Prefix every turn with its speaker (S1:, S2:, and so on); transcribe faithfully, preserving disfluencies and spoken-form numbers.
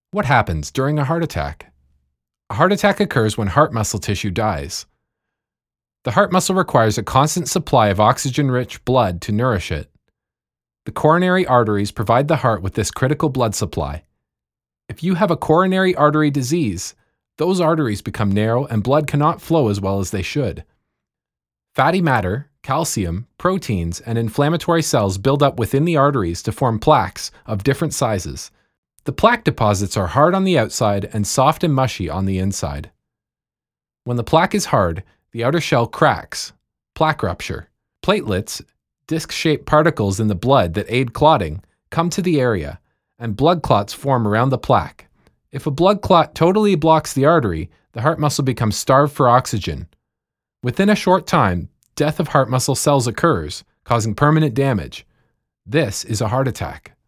S1: What happens during a heart attack? A heart attack occurs when heart muscle tissue dies. The heart muscle requires a constant supply of oxygen-rich blood to nourish it. The coronary arteries provide the heart with this critical blood supply. If you have a coronary artery disease, those arteries become narrow and blood cannot flow as well as they should. Fatty matter, calcium, proteins, and inflammatory cells build up within the arteries to form plaques of different sizes. The plaque deposits are hard on the outside and soft and mushy on the inside. When the plaque is hard, the outer shell cracks, plaque rupture. Platelets, disc-shaped particles in the blood that aid clotting, come to the area, and blood clots form around the plaque. If a blood clot totally blocks the artery, the heart muscle becomes starved for oxygen. Within a short time, death of heart muscle cells occurs, causing permanent damage. This is a heart attack.